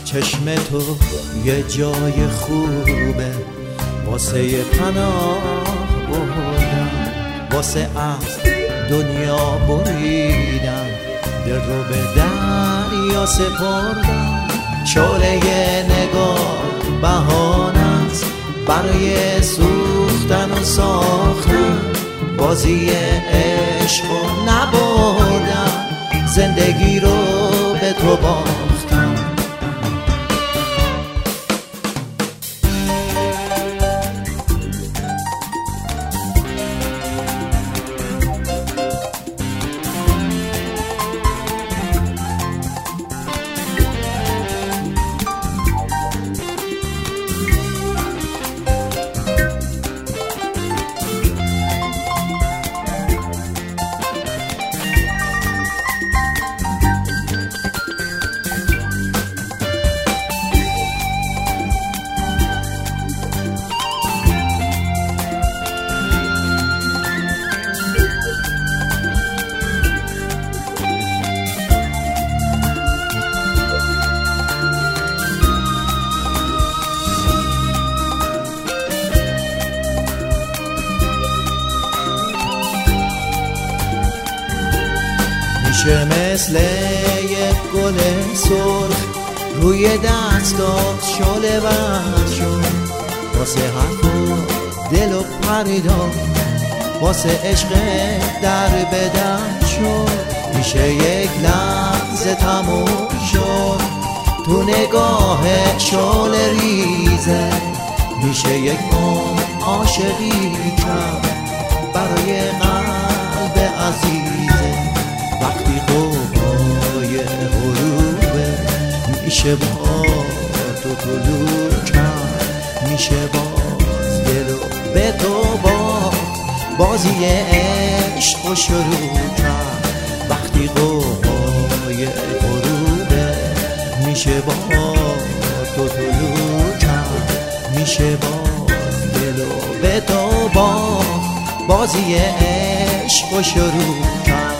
چشم تو یه جای خوبه واسه پناه بردم، واسه از دنیا بریدم، دل رو به دریا سپردم. شعله نگاه بهانه است برای سوختن و ساختن، بازی عشق رو نبردم، زندگی رو به تو باختم. میشه مثل یک گل سرخ روی دستات شعله ور شد، واسه حرف و دل و پریدان، واسه عشق در بدن شد. میشه یک لحظه تموم شد تو نگاه شعله ریزه، میشه یک عمر عاشقی کرد برای قلب عزیزه. وقتی قوهای غروبه میشه با تو طلوع کرد، میشه باز دل و به تو بازی عشق رو شروع کرد. وقتی قوهای غروبه میشه با تو طلوع کرد، میشه باز دل و به تو بازی عشق رو شروع کرد.